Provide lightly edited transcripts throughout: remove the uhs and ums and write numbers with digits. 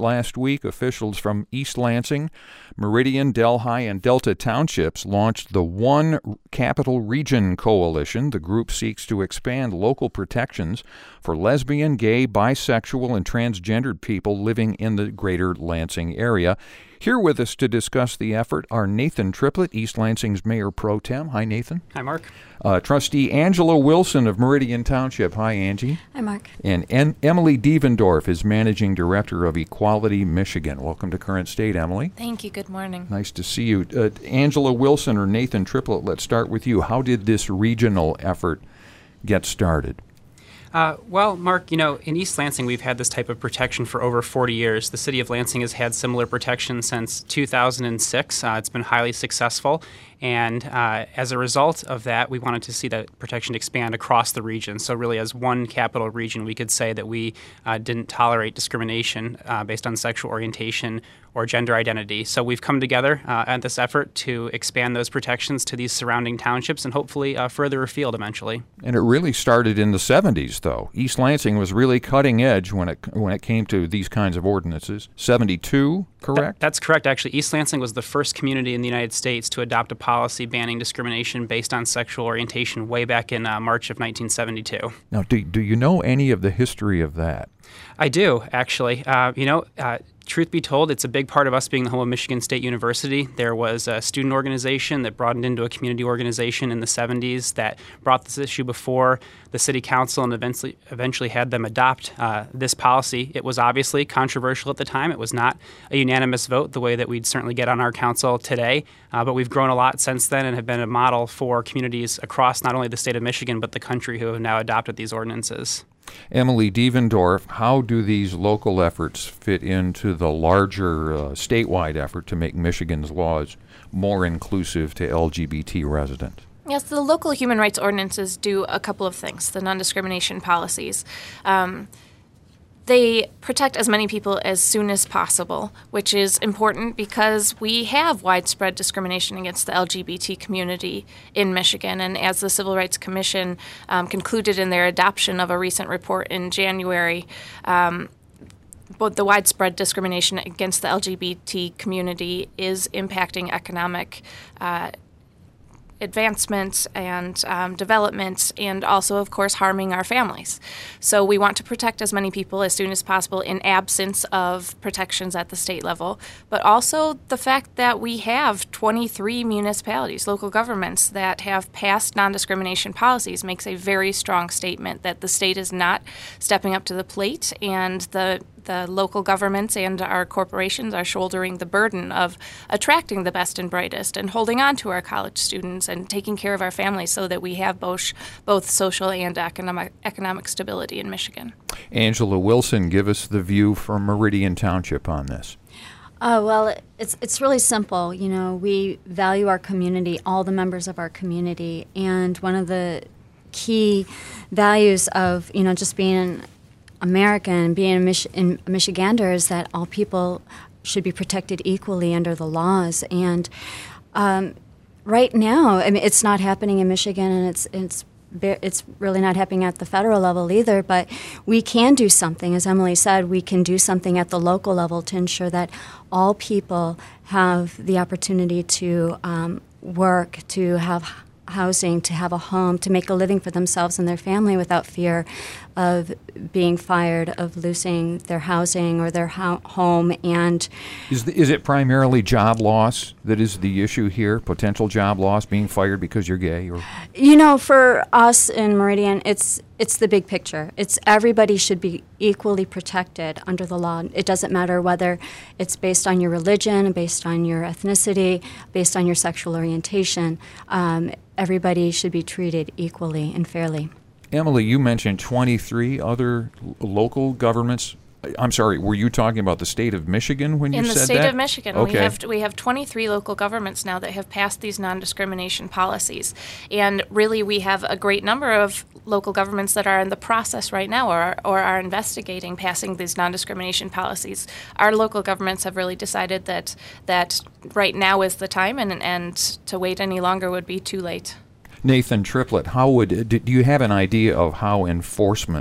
last week, officials from East Lansing, Meridian, Delhi, and Delta Townships launched the One Capital Region Coalition. The group seeks to expand local protections for lesbian, gay, bisexual, and transgendered people living in the greater Lansing area. Here with us to discuss the effort are Nathan Triplett, East Lansing's Mayor Pro Tem. Hi, Nathan. Hi, Mark. Trustee Angela Wilson of Meridian Township. Hi, Angie. Hi, Mark. And Emily Devendorf is Managing Director of Equality Michigan. Welcome to Current State, Emily. Thank you. Good morning. Nice to see you. Angela Wilson or Nathan Triplett, let's start with you. How did this regional effort get started? Well, Mark, in East Lansing, we've had this type of protection for over 40 years. The city of Lansing has had similar protection since 2006. It's been highly successful. And as a result of that, we wanted to see that protection expand across the region. So really, as one capital region, we could say that we didn't tolerate discrimination based on sexual orientation or gender identity. So we've come together at this effort to expand those protections to these surrounding townships and hopefully further afield eventually. And it really started in the 70s, though. East Lansing was really cutting edge when it came to these kinds of ordinances. 72, correct? That's correct, actually. East Lansing was the first community in the United States to adopt a policy banning discrimination based on sexual orientation way back in March of 1972. Now, do you know any of the history of that? I do, actually. Truth be told, it's a big part of us being the home of Michigan State University. There was a student organization that broadened into a community organization in the 70s that brought this issue before the city council and eventually had them adopt this policy. It was obviously controversial at the time. It was not a unanimous vote the way that we'd certainly get on our council today, but we've grown a lot since then and have been a model for communities across not only the state of Michigan but the country who have now adopted these ordinances. Emily Devendorf, how do these local efforts fit into the larger statewide effort to make Michigan's laws more inclusive to LGBT residents? Yes, the local human rights ordinances do a couple of things, the non-discrimination policies. They protect as many people as soon as possible, which is important because we have widespread discrimination against the LGBT community in Michigan. And as the Civil Rights Commission concluded in their adoption of a recent report in January, both the widespread discrimination against the LGBT community is impacting economic advancements and development, and also, of course, harming our families. So we want to protect as many people as soon as possible in absence of protections at the state level, but also the fact that we have 23 municipalities, local governments, that have passed non-discrimination policies makes a very strong statement that the state is not stepping up to the plate, and the local governments and our corporations are shouldering the burden of attracting the best and brightest and holding on to our college students and taking care of our families so that we have both social and economic stability in Michigan. Angela Wilson, give us the view from Meridian Township on this. Well, it's really simple. We value our community, all the members of our community, and one of the key values of just being American, being a Michigander, is that all people should be protected equally under the laws. And right now, it's not happening in Michigan, and it's really not happening at the federal level either. But we can do something, as Emily said. We can do something at the local level to ensure that all people have the opportunity to work, to have housing, to have a home, to make a living for themselves and their family without fear of being fired, of losing their housing or their home. And is it primarily job loss that is the issue here? Potential job loss, being fired because you're gay? Or for us in Meridian, it's the big picture. It's everybody should be equally protected under the law. It doesn't matter whether it's based on your religion, based on your ethnicity, based on your sexual orientation. Everybody should be treated equally and fairly. Emily, you mentioned 23 other local governments. I'm sorry, were you talking about the state of Michigan when you said that? In the state of Michigan, okay. we have 23 local governments now that have passed these non-discrimination policies. And really, we have a great number of local governments that are in the process right now or are investigating passing these non-discrimination policies. Our local governments have really decided that right now is the time, and to wait any longer would be too late. Nathan Triplett, do you have an idea of how enforcement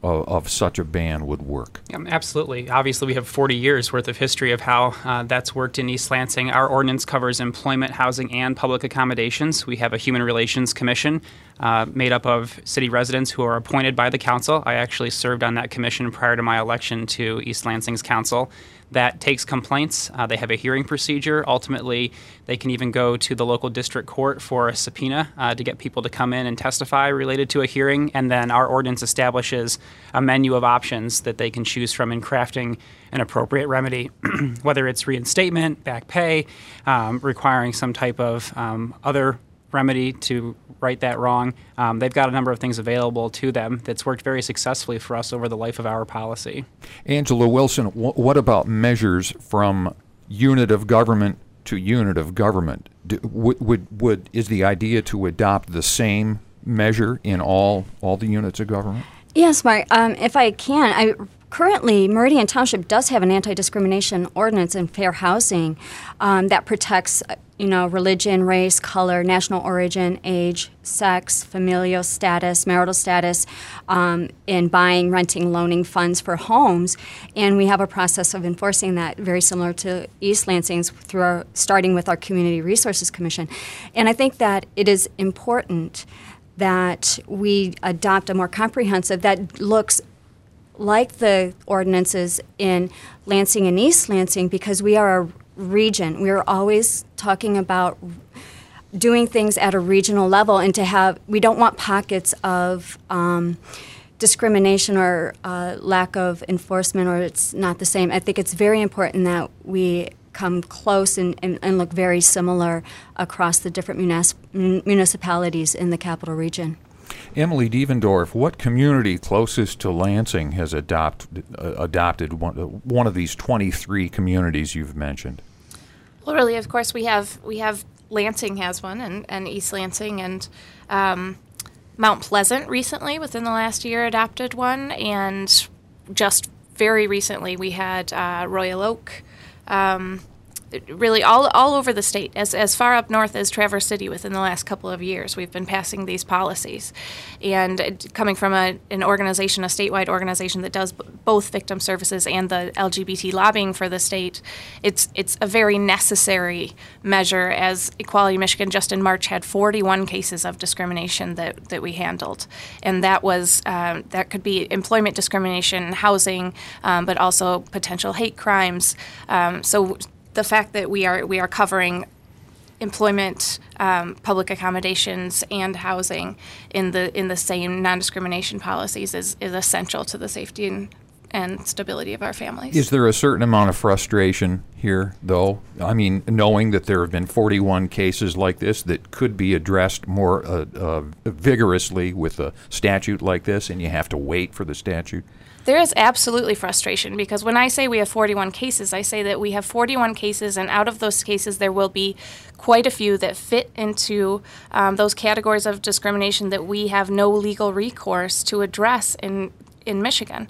of such a ban would work? Absolutely. Obviously, we have 40 years worth of history of how that's worked in East Lansing. Our ordinance covers employment, housing, and public accommodations. We have a Human Relations Commission made up of city residents who are appointed by the council. I actually served on that commission prior to my election to East Lansing's council. That takes complaints. They have a hearing procedure. Ultimately, they can even go to the local district court for a subpoena to get people to come in and testify related to a hearing. And then our ordinance establishes a menu of options that they can choose from in crafting an appropriate remedy, whether it's reinstatement, back pay, requiring some type of other remedy to right that wrong. They've got a number of things available to them that's worked very successfully for us over the life of our policy. Angela Wilson, what about measures from unit of government to unit of government? Is the idea to adopt the same measure in all the units of government? Yes, Mark. If I can, currently, Meridian Township does have an anti-discrimination ordinance in fair housing that protects, religion, race, color, national origin, age, sex, familial status, marital status, in buying, renting, loaning funds for homes. And we have a process of enforcing that very similar to East Lansing's starting with our Community Resources Commission. And I think that it is important that we adopt a more comprehensive that looks like the ordinances in Lansing and East Lansing, because we are a region. We are always talking about doing things at a regional level, and we don't want pockets of discrimination or lack of enforcement, or it's not the same. I think it's very important that we come close and look very similar across the different municipalities in the capital region. Emily Devendorf, what community closest to Lansing has adopted one of these 23 communities you've mentioned? Well, really, of course, we have Lansing has one, and East Lansing, and Mount Pleasant recently, within the last year, adopted one, and just very recently we had Royal Oak. Really all over the state, as far up north as Traverse City. Within the last couple of years, we've been passing these policies. And coming from an organization, a statewide organization that does both victim services and the LGBT lobbying for the state, it's a very necessary measure, as Equality Michigan just in March had 41 cases of discrimination that we handled. And that was that could be employment discrimination, housing, but also potential hate crimes. So the fact that we are covering employment, public accommodations, and housing in the same non-discrimination policies is essential to the safety and stability of our families. Is there a certain amount of frustration here, though? I mean, knowing that there have been 41 cases like this that could be addressed more vigorously with a statute like this, and you have to wait for the statute? There is absolutely frustration, because when I say we have 41 cases, I say that we have 41 cases, and out of those cases there will be quite a few that fit into those categories of discrimination that we have no legal recourse to address in Michigan.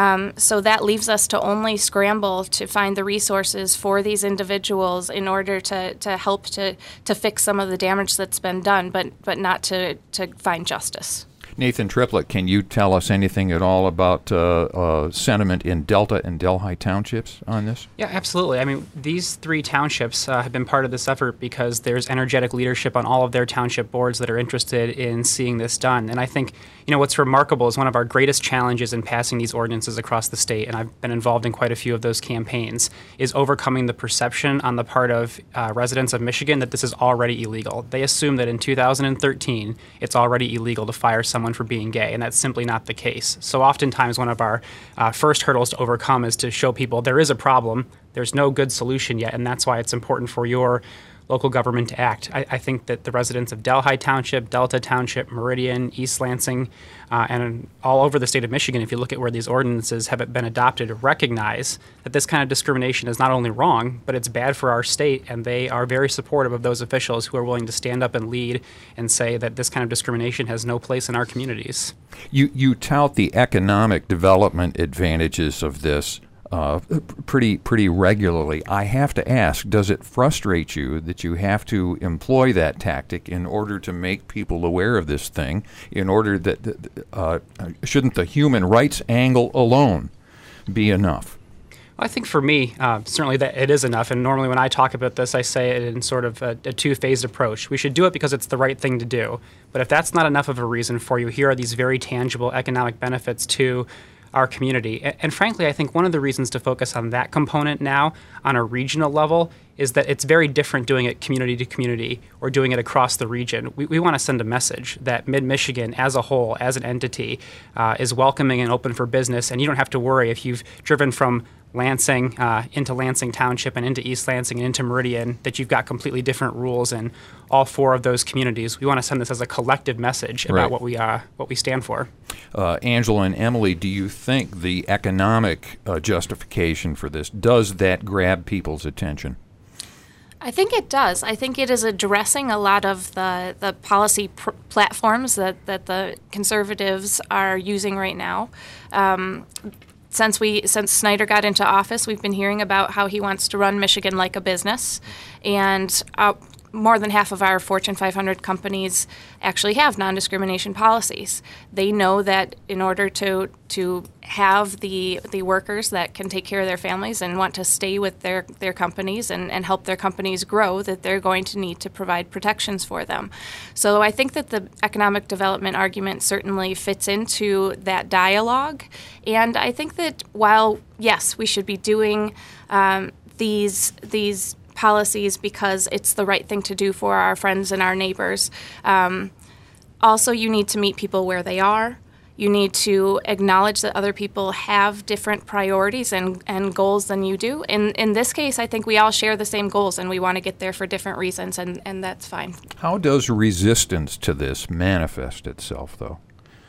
So that leaves us to only scramble to find the resources for these individuals in order to help to fix some of the damage that's been done, but not to find justice. Nathan Triplett, can you tell us anything at all about sentiment in Delta and Delhi townships on this? Yeah, absolutely. I mean, these three townships have been part of this effort because there's energetic leadership on all of their township boards that are interested in seeing this done. And I think, what's remarkable is one of our greatest challenges in passing these ordinances across the state, and I've been involved in quite a few of those campaigns, is overcoming the perception on the part of residents of Michigan that this is already illegal. They assume that in 2013, it's already illegal to fire someone for being gay, and that's simply not the case. So oftentimes one of our first hurdles to overcome is to show people there is a problem, there's no good solution yet, and that's why it's important for your local government to act. I think that the residents of Delhi Township, Delta Township, Meridian, East Lansing, and all over the state of Michigan, if you look at where these ordinances have been adopted, recognize that this kind of discrimination is not only wrong, but it's bad for our state, and they are very supportive of those officials who are willing to stand up and lead and say that this kind of discrimination has no place in our communities. You tout the economic development advantages of this. pretty regularly. I have to ask, does it frustrate you that you have to employ that tactic in order to make people aware of this thing, in order that shouldn't the human rights angle alone be enough? I think for me, certainly that it is enough. And normally when I talk about this, I say it in sort of a two-phased approach. We should do it because it's the right thing to do. But if that's not enough of a reason for you, here are these very tangible economic benefits to our community. And frankly, I think one of the reasons to focus on that component now on a regional level is that it's very different doing it community to community or doing it across the region. We want to send a message that Mid-Michigan as a whole, as an entity, is welcoming and open for business. And you don't have to worry if you've driven from Lansing into Lansing Township and into East Lansing and into Meridian, that you've got completely different rules in all four of those communities. We want to send this as a collective message about what we stand for. Angela and Emily, do you think the economic justification for this, does that grab people's attention? I think it does. I think it is addressing a lot of the policy platforms that the conservatives are using right now. Since Snyder got into office, we've been hearing about how he wants to run Michigan like a business, and more than half of our Fortune 500 companies actually have non-discrimination policies. They know that in order to have the workers that can take care of their families and want to stay with their companies and help their companies grow, that they're going to need to provide protections for them. So I think that the economic development argument certainly fits into that dialogue. And I think that while, yes, we should be doing these policies because it's the right thing to do for our friends and our neighbors. Also, you need to meet people where they are. You need to acknowledge that other people have different priorities and goals than you do. In this case, I think we all share the same goals and we want to get there for different reasons, and that's fine. How does resistance to this manifest itself, though?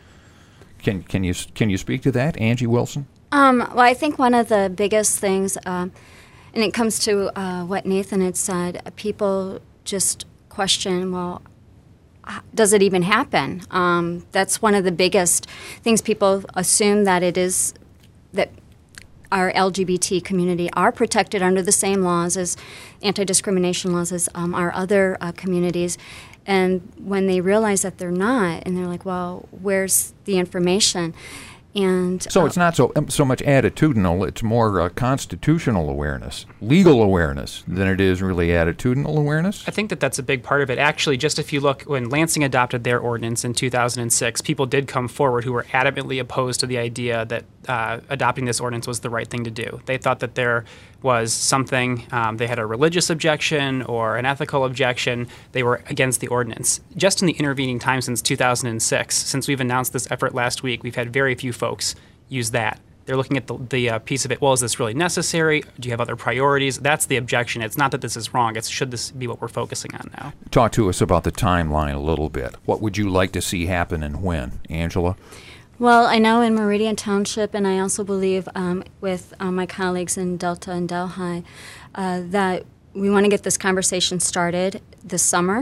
Can you speak to that, Angie Wilson? Well, I think one of the biggest things, and it comes to what Nathan had said, people just question, well, does it even happen? That's one of the biggest things. People assume that it is, that our LGBT community are protected under the same laws as anti-discrimination laws as our other communities. And when they realize that they're not, and they're like, well, where's the information? And so it's not so much attitudinal, it's more constitutional awareness, legal awareness, than it is really attitudinal awareness? I think that that's a big part of it. Actually, just if you look, when Lansing adopted their ordinance in 2006, people did come forward who were adamantly opposed to the idea that adopting this ordinance was the right thing to do. They thought that there was something, they had a religious objection or an ethical objection. They were against the ordinance. Just in the intervening time since 2006, since we've announced this effort last week, we've had very few folks use that. They're looking at the piece of it, well, is this really necessary? Do you have other priorities? That's the objection. It's not that this is wrong. It's should this be what we're focusing on now? Talk to us about the timeline a little bit. What would you like to see happen and when? Angela? Well, I know in Meridian Township, and I also believe with my colleagues in Delta and Delhi, that we want to get this conversation started this summer.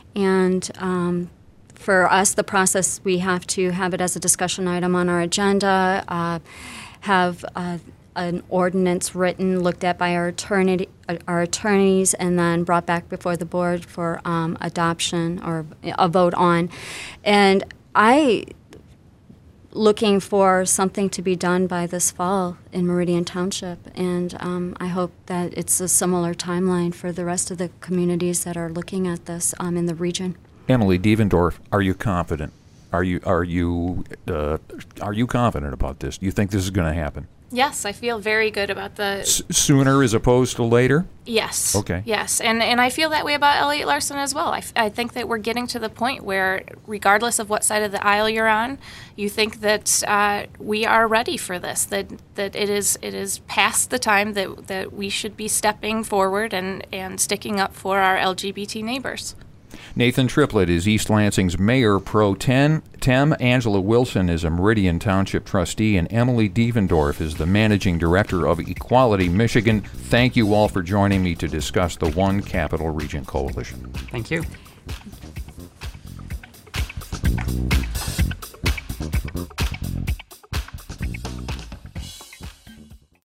And for us, the process, we have to have it as a discussion item on our agenda, have an ordinance written, looked at by our attorneys, and then brought back before the board for adoption or a vote on. And looking for something to be done by this fall in Meridian Township, and I hope that it's a similar timeline for the rest of the communities that are looking at this in the region. Emily Devendorf, are you confident? Are you confident about this? Do you think this is going to happen? Yes, I feel very good about the... Sooner as opposed to later? Yes. Okay. Yes, and I feel that way about Elliott Larson as well. I think that we're getting to the point where, regardless of what side of the aisle you're on, you think that we are ready for this, that it is past the time that we should be stepping forward and sticking up for our LGBT neighbors. Nathan Triplett is East Lansing's Mayor Pro Tem. Angela Wilson is a Meridian Township trustee, and Emily Devendorf is the Managing Director of Equality Michigan. Thank you all for joining me to discuss the One Capital Region Coalition. Thank you.